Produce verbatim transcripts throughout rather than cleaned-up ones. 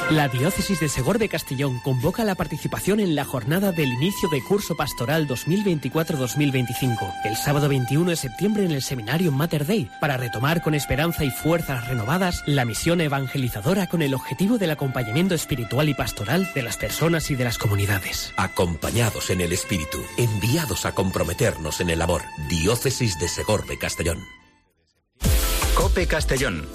La Diócesis de Segorbe Castellón convoca la participación en la jornada del inicio de curso pastoral dos mil veinticuatro dos mil veinticinco, el sábado veintiuno de septiembre en el seminario Mater Dei, para retomar con esperanza y fuerzas renovadas la misión evangelizadora con el objetivo del acompañamiento espiritual y pastoral de las personas y de las comunidades. Acompañados en el espíritu, enviados a comprometernos en el amor. Diócesis de Segorbe Castellón. COPE Castellón.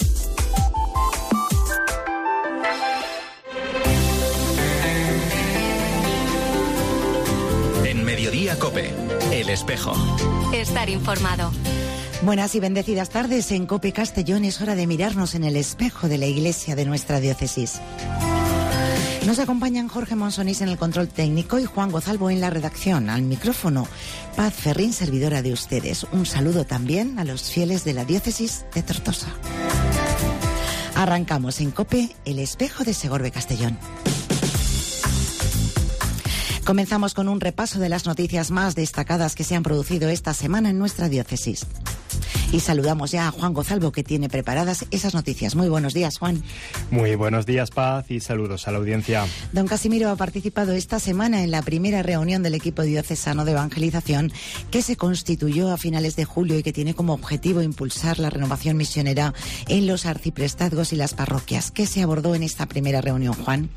Mediodía COPE, El Espejo. Estar informado. Buenas y bendecidas tardes. En COPE Castellón es hora de mirarnos en el espejo de la iglesia de nuestra diócesis. Nos acompañan Jorge Monsonís en el control técnico y Juan Gozalvo en la redacción. Al micrófono, Paz Ferrín, servidora de ustedes. Un saludo también a los fieles de la diócesis de Tortosa. Arrancamos en COPE, El Espejo de Segorbe Castellón. Comenzamos con un repaso de las noticias más destacadas que se han producido esta semana en nuestra diócesis. Y saludamos ya a Juan Gozalvo, que tiene preparadas esas noticias. Muy buenos días, Juan. Muy buenos días, Paz, y saludos a la audiencia. Don Casimiro ha participado esta semana en la primera reunión del equipo diocesano de evangelización que se constituyó a finales de julio y que tiene como objetivo impulsar la renovación misionera en los arciprestazgos y las parroquias. ¿Qué se abordó en esta primera reunión, Juan?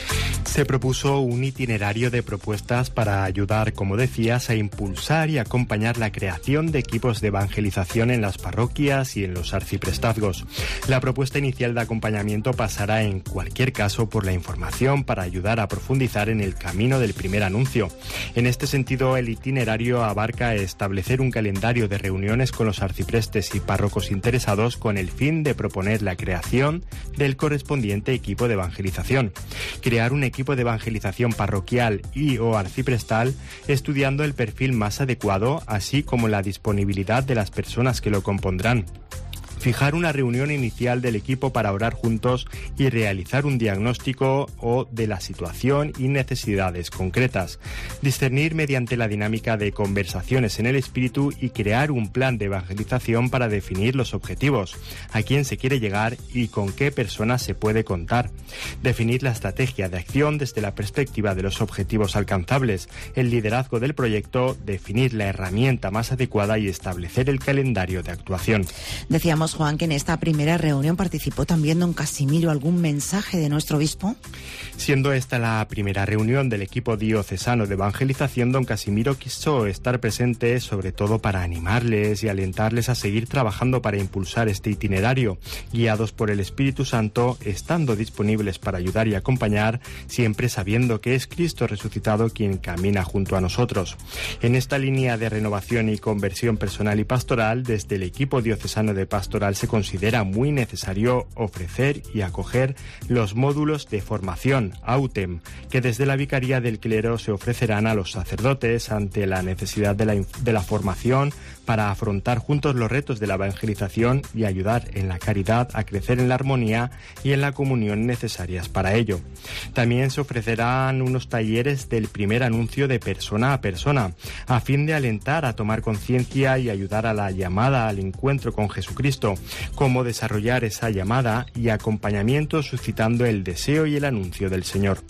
Se propuso un itinerario de propuestas para ayudar, como decías, a impulsar y acompañar la creación de equipos de evangelización en las parroquias y en los arciprestazgos. La propuesta inicial de acompañamiento pasará en cualquier caso por la información para ayudar a profundizar en el camino del primer anuncio. En este sentido, el itinerario abarca establecer un calendario de reuniones con los arciprestes y párrocos interesados con el fin de proponer la creación del correspondiente equipo de evangelización. Crear un equipo de evangelización parroquial y o arciprestal estudiando el perfil más adecuado, así como la disponibilidad de las personas que lo compondrán. Fijar una reunión inicial del equipo para orar juntos y realizar un diagnóstico o de la situación y necesidades concretas. Discernir mediante la dinámica de conversaciones en el espíritu y crear un plan de evangelización para definir los objetivos, a quién se quiere llegar y con qué personas se puede contar. Definir la estrategia de acción desde la perspectiva de los objetivos alcanzables, el liderazgo del proyecto, definir la herramienta más adecuada y establecer el calendario de actuación. Decíamos, Juan, que en esta primera reunión participó también don Casimiro. ¿Algún mensaje de nuestro obispo? Siendo esta la primera reunión del equipo diocesano de evangelización, don Casimiro quiso estar presente sobre todo para animarles y alentarles a seguir trabajando para impulsar este itinerario, guiados por el Espíritu Santo, estando disponibles para ayudar y acompañar, siempre sabiendo que es Cristo resucitado quien camina junto a nosotros. En esta línea de renovación y conversión personal y pastoral, desde el equipo diocesano de pastoral se considera muy necesario ofrecer y acoger los módulos de formación AUTEM, que desde la Vicaría del Clero se ofrecerán a los sacerdotes ante la necesidad de la, de la formación para afrontar juntos los retos de la evangelización y ayudar en la caridad a crecer en la armonía y en la comunión necesarias para ello. También se ofrecerán unos talleres del primer anuncio de persona a persona, a fin de alentar a tomar conciencia y ayudar a la llamada al encuentro con Jesucristo, cómo desarrollar esa llamada y acompañamiento suscitando el deseo y el anuncio del Señor.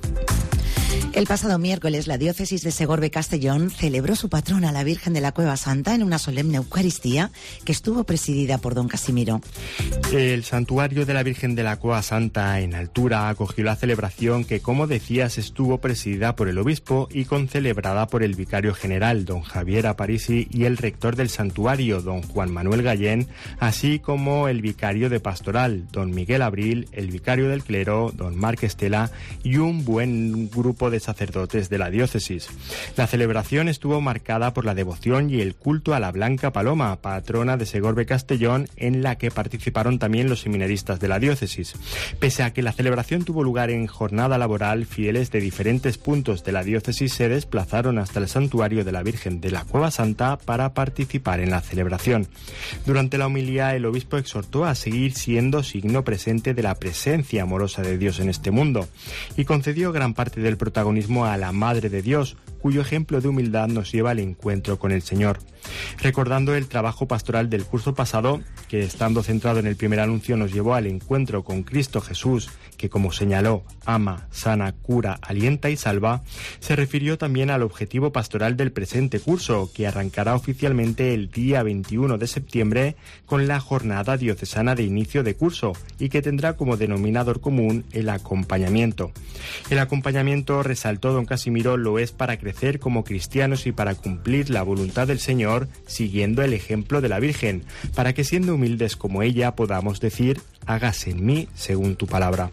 El pasado miércoles, la diócesis de Segorbe Castellón celebró su patrona, la Virgen de la Cueva Santa, en una solemne Eucaristía que estuvo presidida por don Casimiro. El santuario de la Virgen de la Cueva Santa en altura acogió la celebración que, como decías, estuvo presidida por el obispo y concelebrada por el vicario general, don Javier Aparici, y el rector del santuario, don Juan Manuel Gallén, así como el vicario de pastoral, don Miguel Abril, el vicario del clero, don Marc Estela, y un buen grupo de sacerdotes de la diócesis. La celebración estuvo marcada por la devoción y el culto a la Blanca Paloma, patrona de Segorbe Castellón, en la que participaron también los seminaristas de la diócesis. Pese a que la celebración tuvo lugar en jornada laboral, fieles de diferentes puntos de la diócesis se desplazaron hasta el santuario de la Virgen de la Cueva Santa para participar en la celebración. Durante la homilía, el obispo exhortó a seguir siendo signo presente de la presencia amorosa de Dios en este mundo y concedió gran parte del protagonismo a la Madre de Dios, cuyo ejemplo de humildad nos lleva al encuentro con el Señor. Recordando el trabajo pastoral del curso pasado, que estando centrado en el primer anuncio nos llevó al encuentro con Cristo Jesús, que como señaló, ama, sana, cura, alienta y salva, se refirió también al objetivo pastoral del presente curso, que arrancará oficialmente el día veintiuno de septiembre con la jornada diocesana de inicio de curso y que tendrá como denominador común el acompañamiento. El acompañamiento, resaltó don Casimiro, lo es para crecer como cristianos y para cumplir la voluntad del Señor siguiendo el ejemplo de la Virgen, para que siendo humildes como ella podamos decir, hágase en mí según tu palabra.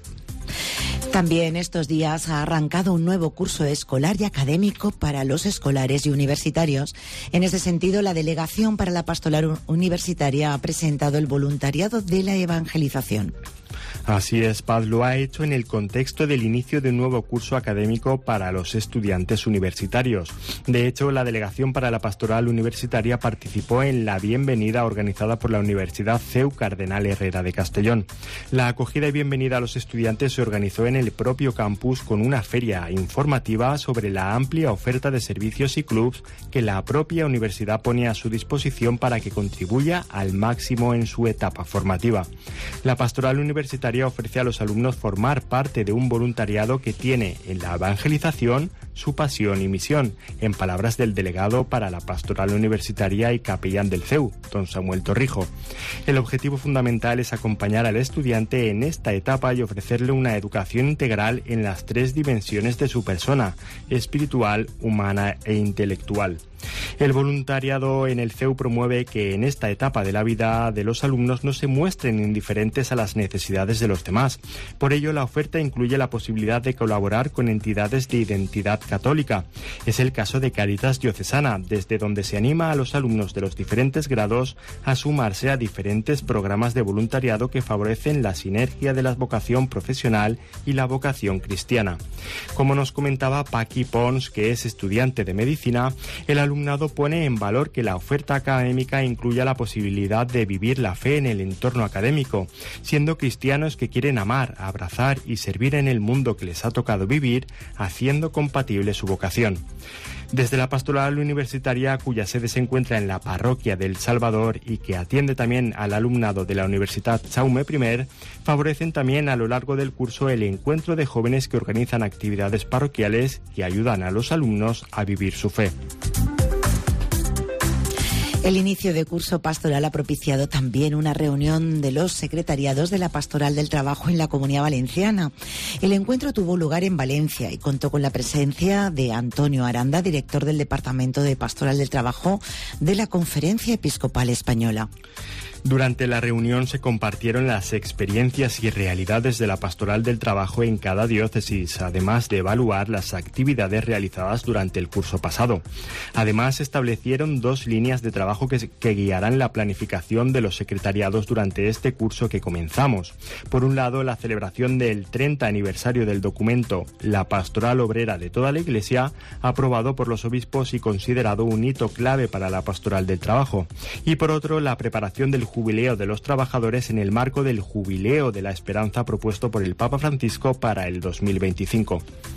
También estos días ha arrancado un nuevo curso escolar y académico para los escolares y universitarios. En ese sentido, la Delegación para la Pastoral Universitaria ha presentado el voluntariado de la evangelización. Así es, Paz, lo ha hecho en el contexto del inicio de un nuevo curso académico para los estudiantes universitarios. De hecho, la Delegación para la Pastoral Universitaria participó en la bienvenida organizada por la Universidad C E U Cardenal Herrera de Castellón. La acogida y bienvenida a los estudiantes se organizó en el propio campus con una feria informativa sobre la amplia oferta de servicios y clubs que la propia universidad pone a su disposición para que contribuya al máximo en su etapa formativa. La Pastoral Universitaria ofrece a los alumnos formar parte de un voluntariado que tiene en la evangelización su pasión y misión, en palabras del delegado para la Pastoral Universitaria y capellán del C E U, don Samuel Torrijo. El objetivo fundamental es acompañar al estudiante en esta etapa y ofrecerle una educación integral en las tres dimensiones de su persona: espiritual, humana e intelectual. El voluntariado en el C E U promueve que en esta etapa de la vida de los alumnos no se muestren indiferentes a las necesidades de los demás. Por ello, la oferta incluye la posibilidad de colaborar con entidades de identidad católica. Es el caso de Cáritas Diocesana, desde donde se anima a los alumnos de los diferentes grados a sumarse a diferentes programas de voluntariado que favorecen la sinergia de la vocación profesional y la vocación cristiana. Como nos comentaba Paqui Pons, que es estudiante de medicina, el alumno El alumnado pone en valor que la oferta académica incluya la posibilidad de vivir la fe en el entorno académico, siendo cristianos que quieren amar, abrazar y servir en el mundo que les ha tocado vivir, haciendo compatible su vocación. Desde la Pastoral Universitaria, cuya sede se encuentra en la Parroquia del Salvador y que atiende también al alumnado de la Universidad Jaume primero, favorecen también a lo largo del curso el encuentro de jóvenes que organizan actividades parroquiales y ayudan a los alumnos a vivir su fe. El inicio de curso pastoral ha propiciado también una reunión de los secretariados de la Pastoral del Trabajo en la Comunidad Valenciana. El encuentro tuvo lugar en Valencia y contó con la presencia de Antonio Aranda, director del Departamento de Pastoral del Trabajo de la Conferencia Episcopal Española. Durante la reunión se compartieron las experiencias y realidades de la pastoral del trabajo en cada diócesis, además de evaluar las actividades realizadas durante el curso pasado. Además, se establecieron dos líneas de trabajo que, que guiarán la planificación de los secretariados durante este curso que comenzamos. Por un lado, la celebración del treinta aniversario del documento La Pastoral Obrera de toda la Iglesia, aprobado por los obispos y considerado un hito clave para la pastoral del trabajo. Y por otro, la preparación del Jubileo de los Trabajadores en el marco del Jubileo de la Esperanza propuesto por el Papa Francisco para el dos mil veinticinco.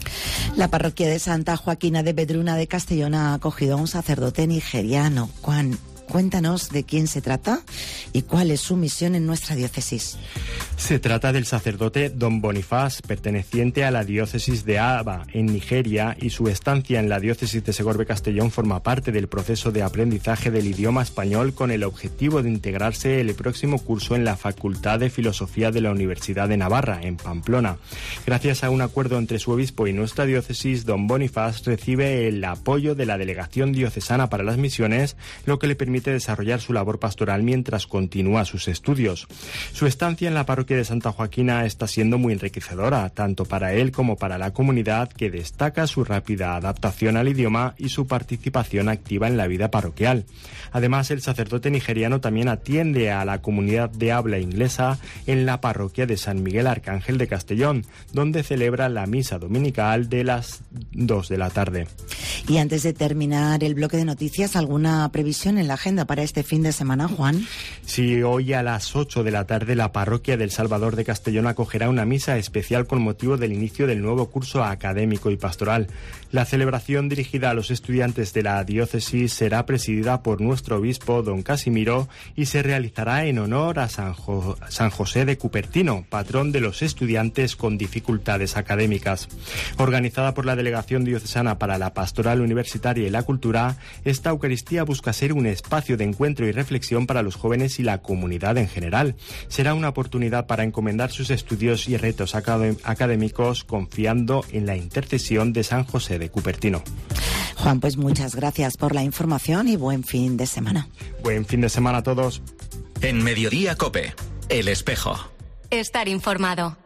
La parroquia de Santa Joaquina de Vedruna de Castellón ha acogido a un sacerdote nigeriano. Juan, cuéntanos de quién se trata y cuál es su misión en nuestra diócesis. Se trata del sacerdote Don Bonifaz, perteneciente a la diócesis de Aba, en Nigeria, y su estancia en la diócesis de Segorbe-Castellón forma parte del proceso de aprendizaje del idioma español con el objetivo de integrarse el próximo curso en la Facultad de Filosofía de la Universidad de Navarra, en Pamplona. Gracias a un acuerdo entre su obispo y nuestra diócesis, Don Bonifaz recibe el apoyo de la Delegación Diocesana para las Misiones, lo que le permite desarrollar su labor pastoral mientras continúa sus estudios. Su estancia en la parroquia de Santa Joaquina está siendo muy enriquecedora, tanto para él como para la comunidad, que destaca su rápida adaptación al idioma y su participación activa en la vida parroquial. Además, el sacerdote nigeriano también atiende a la comunidad de habla inglesa en la parroquia de San Miguel Arcángel de Castellón, donde celebra la misa dominical de las dos de la tarde. Y antes de terminar el bloque de noticias, ¿alguna previsión en la agenda para este fin de semana, Juan? Sí, hoy a las ocho de la tarde la parroquia del Salvador de Castellón acogerá una misa especial con motivo del inicio del nuevo curso académico y pastoral. La celebración dirigida a los estudiantes de la diócesis será presidida por nuestro obispo, don Casimiro, y se realizará en honor a San, Jo- San José de Cupertino, patrón de los estudiantes con dificultades académicas. Organizada por la Delegación Diocesana para la Pastoral Universitaria y la Cultura, esta Eucaristía busca ser un espacio de encuentro y reflexión para los jóvenes y la comunidad en general. Será una oportunidad para encomendar sus estudios y retos acad- académicos confiando en la intercesión de San José de Cupertino. Juan, pues muchas gracias por la información y buen fin de semana. Buen fin de semana a todos. En Mediodía COPE, El Espejo. Estar informado.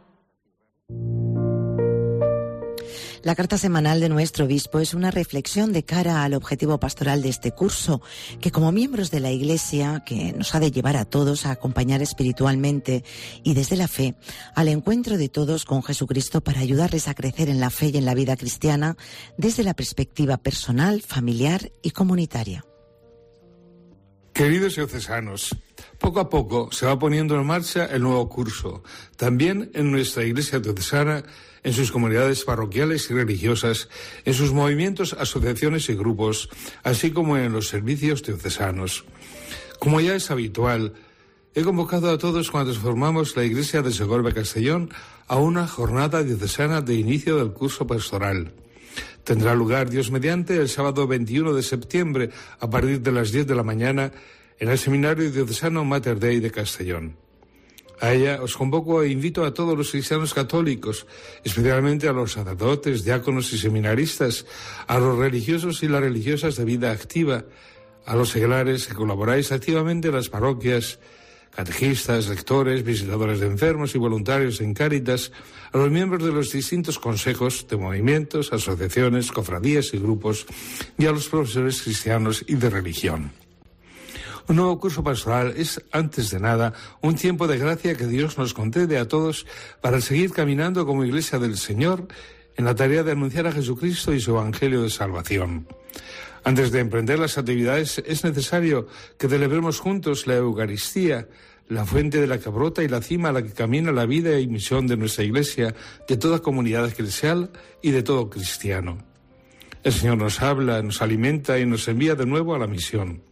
La carta semanal de nuestro obispo es una reflexión de cara al objetivo pastoral de este curso, que como miembros de la Iglesia, que nos ha de llevar a todos a acompañar espiritualmente y desde la fe al encuentro de todos con Jesucristo para ayudarles a crecer en la fe y en la vida cristiana desde la perspectiva personal, familiar y comunitaria. Queridos diocesanos, poco a poco se va poniendo en marcha el nuevo curso, también en nuestra Iglesia diocesana, en sus comunidades parroquiales y religiosas, en sus movimientos, asociaciones y grupos, así como en los servicios diocesanos. Como ya es habitual, he convocado a todos cuantos formamos la Iglesia de Segorbe Castellón a una jornada diocesana de inicio del curso pastoral. Tendrá lugar, Dios mediante, el sábado veintiuno de septiembre a partir de las diez de la mañana en el Seminario Diocesano Mater Dei de Castellón. A ella os convoco e invito a todos los cristianos católicos, especialmente a los sacerdotes, diáconos y seminaristas, a los religiosos y las religiosas de vida activa, a los seglares que colaboráis activamente en las parroquias, catequistas, lectores, visitadores de enfermos y voluntarios en Cáritas, a los miembros de los distintos consejos de movimientos, asociaciones, cofradías y grupos, y a los profesores cristianos y de religión. Un nuevo curso pastoral es, antes de nada, un tiempo de gracia que Dios nos concede a todos para seguir caminando como Iglesia del Señor en la tarea de anunciar a Jesucristo y su Evangelio de salvación. Antes de emprender las actividades es necesario que celebremos juntos la Eucaristía, la fuente de la que brota y la cima a la que camina la vida y misión de nuestra Iglesia, de toda comunidad eclesial y de todo cristiano. El Señor nos habla, nos alimenta y nos envía de nuevo a la misión.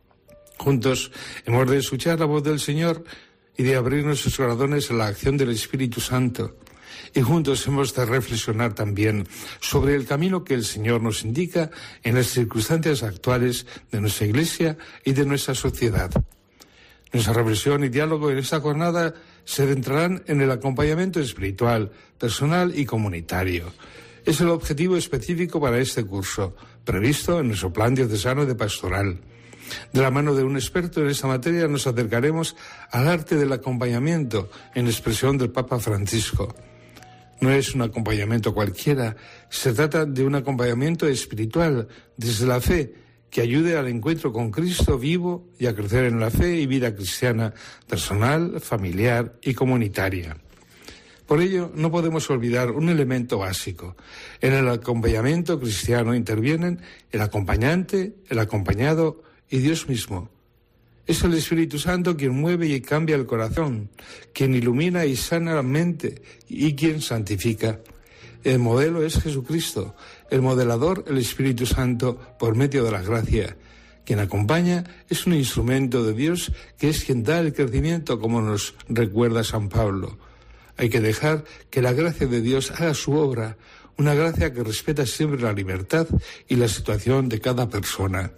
Juntos hemos de escuchar la voz del Señor y de abrir nuestros corazones a la acción del Espíritu Santo. Y juntos hemos de reflexionar también sobre el camino que el Señor nos indica en las circunstancias actuales de nuestra Iglesia y de nuestra sociedad. Nuestra reflexión y diálogo en esta jornada se centrarán en el acompañamiento espiritual, personal y comunitario. Es el objetivo específico para este curso, previsto en nuestro plan diocesano de pastoral. De la mano de un experto en esta materia nos acercaremos al arte del acompañamiento en expresión del Papa Francisco. No es un acompañamiento cualquiera, se trata de un acompañamiento espiritual desde la fe que ayude al encuentro con Cristo vivo y a crecer en la fe y vida cristiana personal, familiar y comunitaria. Por ello, no podemos olvidar un elemento básico. En el acompañamiento cristiano intervienen el acompañante, el acompañado y Dios mismo. Es el Espíritu Santo quien mueve y cambia el corazón, quien ilumina y sana la mente y quien santifica. El modelo es Jesucristo, el modelador el Espíritu Santo por medio de la gracia. Quien acompaña es un instrumento de Dios que es quien da el crecimiento, como nos recuerda San Pablo. Hay que dejar que la gracia de Dios haga su obra, una gracia que respeta siempre la libertad y la situación de cada persona.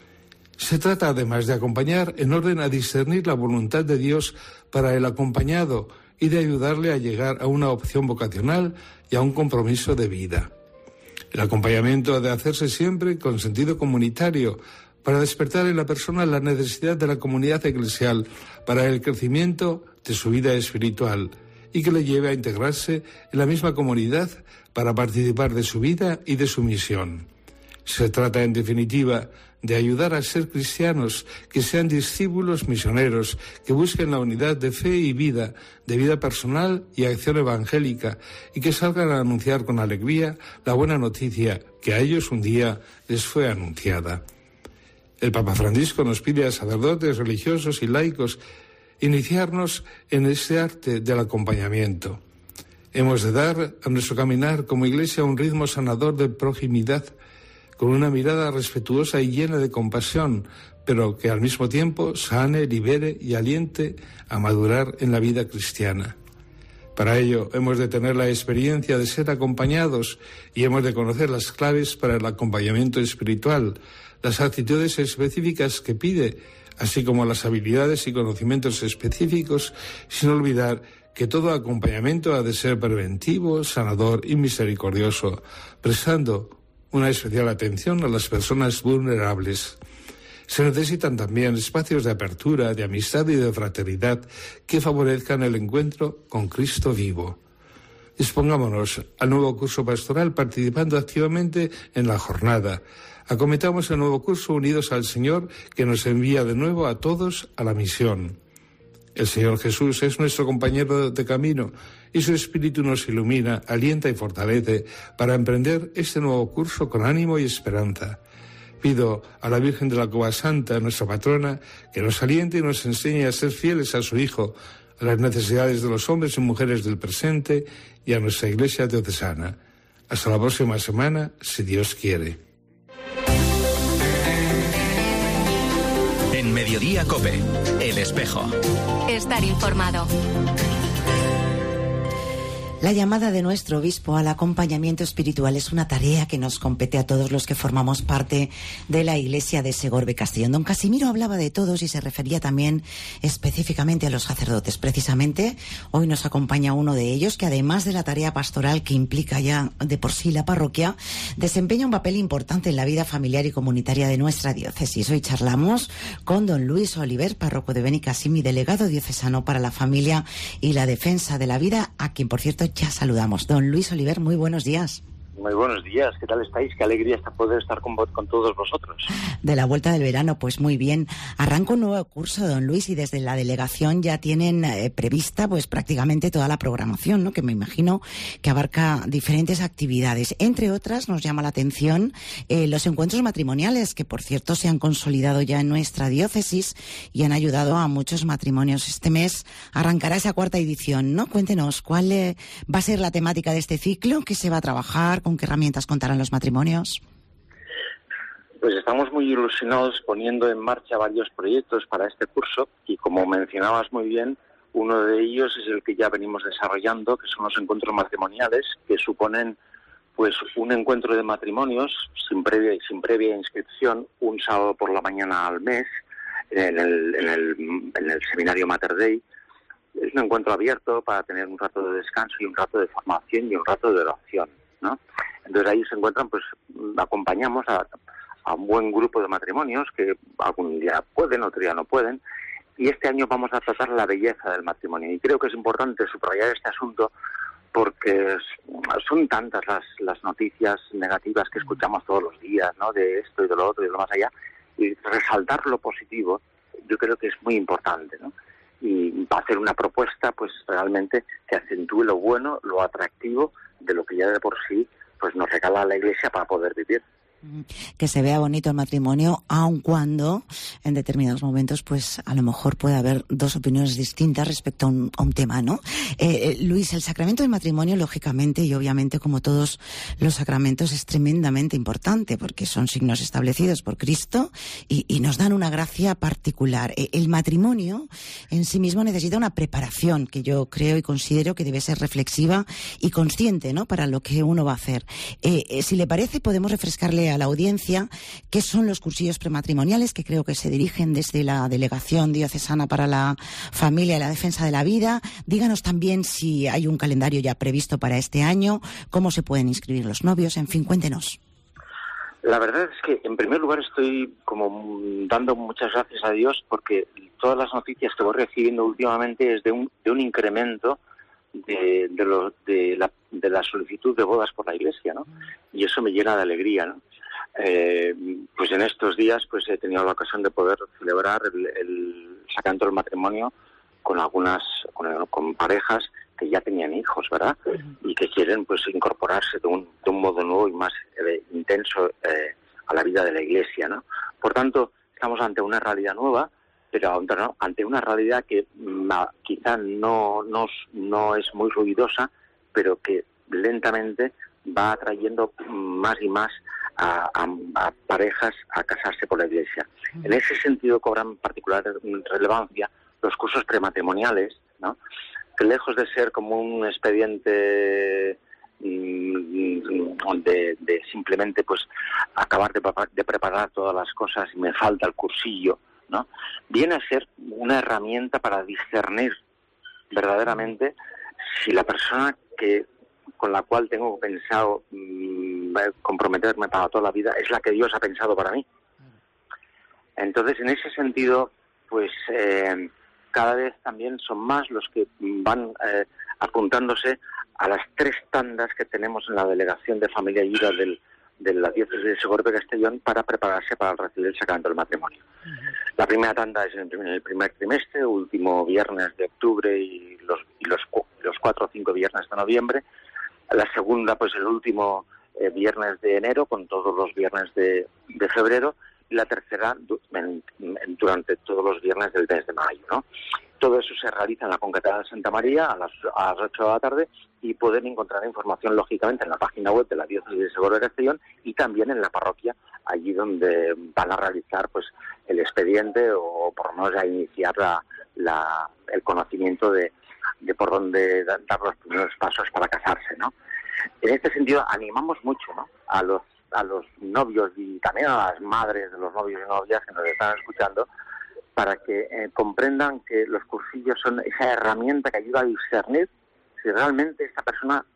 Se trata además de acompañar en orden a discernir la voluntad de Dios para el acompañado y de ayudarle a llegar a una opción vocacional y a un compromiso de vida. El acompañamiento ha de hacerse siempre con sentido comunitario para despertar en la persona la necesidad de la comunidad eclesial para el crecimiento de su vida espiritual y que le lleve a integrarse en la misma comunidad para participar de su vida y de su misión. Se trata, en definitiva, de ayudar a ser cristianos, que sean discípulos misioneros, que busquen la unidad de fe y vida, de vida personal y acción evangélica, y que salgan a anunciar con alegría la buena noticia que a ellos un día les fue anunciada. El Papa Francisco nos pide a sacerdotes, religiosos y laicos iniciarnos en este arte del acompañamiento. Hemos de dar a nuestro caminar como Iglesia un ritmo sanador de proximidad, con una mirada respetuosa y llena de compasión, pero que al mismo tiempo sane, libere y aliente a madurar en la vida cristiana. Para ello hemos de tener la experiencia de ser acompañados y hemos de conocer las claves para el acompañamiento espiritual, las actitudes específicas que pide, así como las habilidades y conocimientos específicos, sin olvidar que todo acompañamiento ha de ser preventivo, sanador y misericordioso, prestando una especial atención a las personas vulnerables. Se necesitan también espacios de apertura, de amistad y de fraternidad que favorezcan el encuentro con Cristo vivo. Dispongámonos al nuevo curso pastoral participando activamente en la jornada. Acometamos el nuevo curso unidos al Señor, que nos envía de nuevo a todos a la misión. El Señor Jesús es nuestro compañero de camino y su Espíritu nos ilumina, alienta y fortalece para emprender este nuevo curso con ánimo y esperanza. Pido a la Virgen de la Cova Santa, nuestra patrona, que nos aliente y nos enseñe a ser fieles a su Hijo, a las necesidades de los hombres y mujeres del presente y a nuestra Iglesia diocesana. Hasta la próxima semana, si Dios quiere. En Mediodía COPE, El Espejo. Estar informado. La llamada de nuestro obispo al acompañamiento espiritual es una tarea que nos compete a todos los que formamos parte de la Iglesia de Segorbe Castellón. Don Casimiro hablaba de todos y se refería también específicamente a los sacerdotes. Precisamente hoy nos acompaña uno de ellos que, además de la tarea pastoral que implica ya de por sí la parroquia, desempeña un papel importante en la vida familiar y comunitaria de nuestra diócesis. Hoy charlamos con don Luis Oliver, párroco de Benicassim y delegado diocesano para la familia y la defensa de la vida, a quien, por cierto, ya saludamos. Don Luis Oliver, muy buenos días. Muy buenos días, ¿qué tal estáis? Qué alegría está poder estar con, con todos vosotros. De la vuelta del verano, pues muy bien. Arranca un nuevo curso, don Luis, y desde la delegación ya tienen eh, prevista pues prácticamente toda la programación, ¿no? Que me imagino que abarca diferentes actividades. Entre otras, nos llama la atención eh, los encuentros matrimoniales, que por cierto se han consolidado ya en nuestra diócesis y han ayudado a muchos matrimonios. Este mes arrancará esa cuarta edición, ¿no? Cuéntenos, ¿cuál eh, va a ser la temática de este ciclo? ¿Qué se va a trabajar? ¿Con qué herramientas contarán los matrimonios? Pues estamos muy ilusionados poniendo en marcha varios proyectos para este curso y, como mencionabas muy bien, uno de ellos es el que ya venimos desarrollando, que son los encuentros matrimoniales, que suponen pues un encuentro de matrimonios sin previa, sin previa inscripción, un sábado por la mañana al mes, en el, en el, en el seminario Mater Dei. Es un encuentro abierto para tener un rato de descanso y un rato de formación y un rato de oración, ¿no? Entonces ahí se encuentran, pues acompañamos a, a un buen grupo de matrimonios que algún día pueden, otro día no pueden, y este año vamos a tratar la belleza del matrimonio. Y creo que es importante subrayar este asunto porque son tantas las, las noticias negativas que escuchamos todos los días, ¿no? De esto y de lo otro y de lo más allá, y resaltar lo positivo yo creo que es muy importante, ¿no? Y va a hacer una propuesta pues realmente que acentúe lo bueno, lo atractivo de lo que ya de por sí pues nos regala la Iglesia para poder vivir. Que se vea bonito el matrimonio, aun cuando en determinados momentos pues a lo mejor puede haber dos opiniones distintas respecto a un, a un tema, ¿no? Eh, eh, Luis, el sacramento del matrimonio, lógicamente y obviamente, como todos los sacramentos, es tremendamente importante porque son signos establecidos por Cristo y, y nos dan una gracia particular. Eh, el matrimonio en sí mismo necesita una preparación que yo creo y considero que debe ser reflexiva y consciente, ¿no? Para lo que uno va a hacer. Eh, eh, si le parece, podemos refrescarle a la audiencia qué son los cursillos prematrimoniales, que creo que se dirigen desde la Delegación Diocesana para la Familia y la Defensa de la Vida. Díganos también si hay un calendario ya previsto para este año, cómo se pueden inscribir los novios, en fin, cuéntenos. La verdad es que, en primer lugar, estoy como dando muchas gracias a Dios porque todas las noticias que voy recibiendo últimamente es de un, de un incremento de, de, lo, de, la, de la solicitud de bodas por la Iglesia, ¿no? Y eso me llena de alegría, ¿no? Eh, pues en estos días pues he tenido la ocasión de poder celebrar el, el sacramento del matrimonio con algunas con, con parejas que ya tenían hijos, ¿verdad? Uh-huh. Y que quieren pues incorporarse de un, de un modo nuevo y más eh, intenso eh, a la vida de la Iglesia, ¿no? Por tanto, estamos ante una realidad nueva pero ante una realidad que quizá no, no, no es muy ruidosa, pero que lentamente va atrayendo más y más a, a, a parejas a casarse por la Iglesia. En ese sentido cobran particular relevancia los cursos prematrimoniales, ¿no? Que lejos de ser como un expediente de, de simplemente pues acabar de, de preparar todas las cosas y me falta el cursillo, ¿no? Viene a ser una herramienta para discernir verdaderamente si la persona que con la cual tengo pensado mmm, comprometerme para toda la vida es la que Dios ha pensado para mí. Entonces, en ese sentido, pues eh, cada vez también son más los que van eh, apuntándose a las tres tandas que tenemos en la Delegación de Familia y Vida del, de la Diócesis de Segorbe-Castellón para prepararse para recibir el sacramento del matrimonio. Uh-huh. La primera tanda es en el primer trimestre, último viernes de octubre y los, y los, los cuatro o cinco viernes de noviembre. La segunda, pues el último eh, viernes de enero, con todos los viernes de, de febrero. Y la tercera en, en, durante todos los viernes del mes de mayo, ¿no? Todo eso se realiza en la Concatedral de Santa María a las, a las ocho de la tarde y pueden encontrar información, lógicamente, en la página web de la Diócesis de Segorbe-Castellón y también en la parroquia, allí donde van a realizar pues el expediente o por lo menos a iniciar la, la, el conocimiento de, de por dónde dar los primeros pasos para casarse, ¿no? En este sentido, animamos mucho, ¿no?, a los a los novios y también a las madres de los novios y novias que nos están escuchando, para que eh, comprendan que los cursillos son esa herramienta que ayuda a discernir si realmente esta persona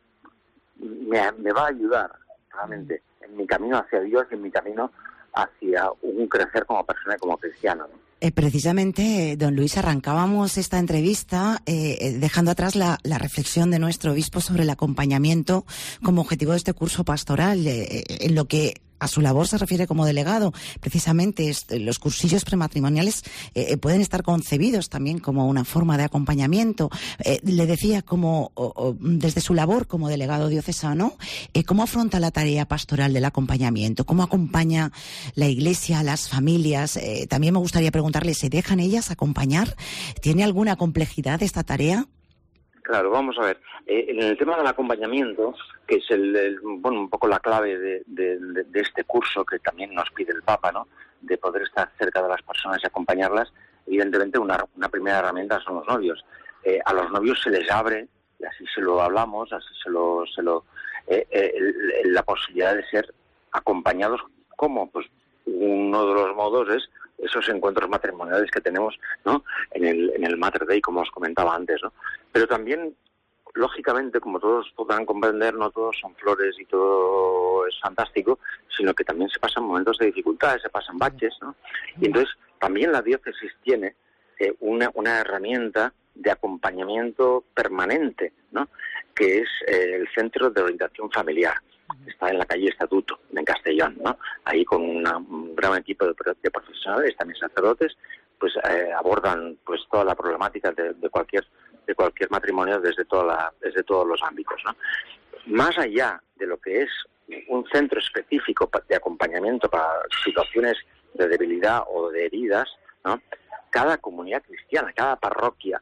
me, me va a ayudar realmente en mi camino hacia Dios y en mi camino hacia un crecer como persona y como cristiano, ¿no? Eh, precisamente, don Luis, arrancábamos esta entrevista eh, dejando atrás la, la reflexión de nuestro obispo sobre el acompañamiento como objetivo de este curso pastoral, eh, en lo que a su labor se refiere como delegado. Precisamente este, los cursillos prematrimoniales eh, pueden estar concebidos también como una forma de acompañamiento. Eh, le decía, como o, o, desde su labor como delegado diocesano, eh, ¿cómo afronta la tarea pastoral del acompañamiento? ¿Cómo acompaña la Iglesia a las familias? Eh, también me gustaría preguntarle, ¿se dejan ellas acompañar? ¿Tiene alguna complejidad esta tarea? Claro, vamos a ver. Eh, en el tema del acompañamiento, que es el, el bueno un poco la clave de, de, de, de este curso que también nos pide el Papa, ¿no?, de poder estar cerca de las personas y acompañarlas, evidentemente una, una primera herramienta son los novios. Eh, a los novios se les abre, y así se lo hablamos, así se lo... Se lo eh, eh, el, el, la posibilidad de ser acompañados. ¿Cómo? Pues uno de los modos es esos encuentros matrimoniales que tenemos, ¿no?, en el en el Mater Dei, como os comentaba antes, ¿no? Pero también, lógicamente, como todos podrán comprender, no todos son flores y todo es fantástico, sino que también se pasan momentos de dificultades, se pasan baches, ¿no? Y entonces también la diócesis tiene eh, una una herramienta de acompañamiento permanente, ¿no?, que es eh, el Centro de Orientación Familiar. Está en la calle Estatuto, en Castellón, ¿no? Ahí con una, un gran equipo de, de profesionales, también sacerdotes, pues eh, abordan pues toda la problemática de, de cualquier de cualquier matrimonio desde toda la, desde todos los ámbitos, ¿no? Más allá de lo que es un centro específico de acompañamiento para situaciones de debilidad o de heridas, ¿no?, cada comunidad cristiana, cada parroquia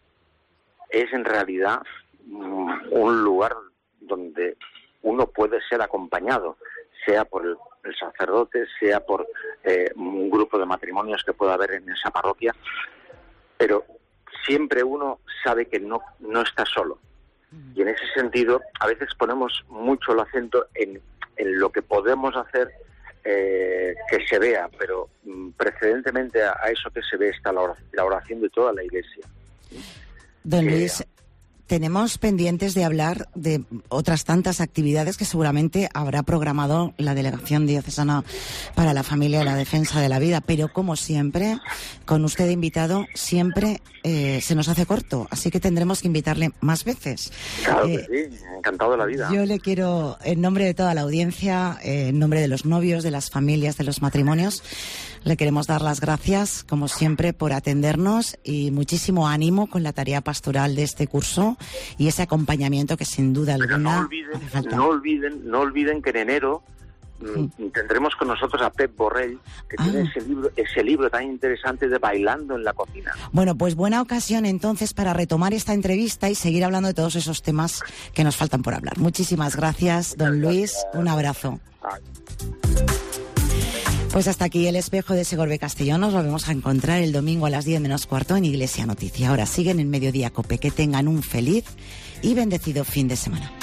es en realidad um, un lugar donde uno puede ser acompañado, sea por el, el sacerdote, sea por eh, un grupo de matrimonios que pueda haber en esa parroquia, pero siempre uno sabe que no, no está solo. Y en ese sentido, a veces ponemos mucho el acento en, en lo que podemos hacer eh, que se vea, pero mm, precedentemente a, a eso que se ve está la oración, la oración de toda la Iglesia. Don Luis, eh, tenemos pendientes de hablar de otras tantas actividades que seguramente habrá programado la Delegación Diocesana para la Familia y la Defensa de la Vida, pero como siempre, con usted invitado, siempre eh, se nos hace corto, así que tendremos que invitarle más veces. Claro eh, que sí, encantado de la vida. Yo le quiero, en nombre de toda la audiencia, eh, en nombre de los novios, de las familias, de los matrimonios, le queremos dar las gracias, como siempre, por atendernos y muchísimo ánimo con la tarea pastoral de este curso y ese acompañamiento que sin duda alguna no olviden, no olviden, no olviden que en enero Mm. Tendremos con nosotros a Pep Borrell, que ah. tiene ese libro, ese libro tan interesante de Bailando en la cocina. Bueno, pues buena ocasión entonces para retomar esta entrevista y seguir hablando de todos esos temas que nos faltan por hablar. Muchísimas gracias, don Luis. Un abrazo. Ay. Pues hasta aquí el espejo de Segorbe Castellón. Nos volvemos a encontrar el domingo a las diez menos cuarto en Iglesia Noticia. Ahora siguen en Mediodía Cope. Que tengan un feliz y bendecido fin de semana.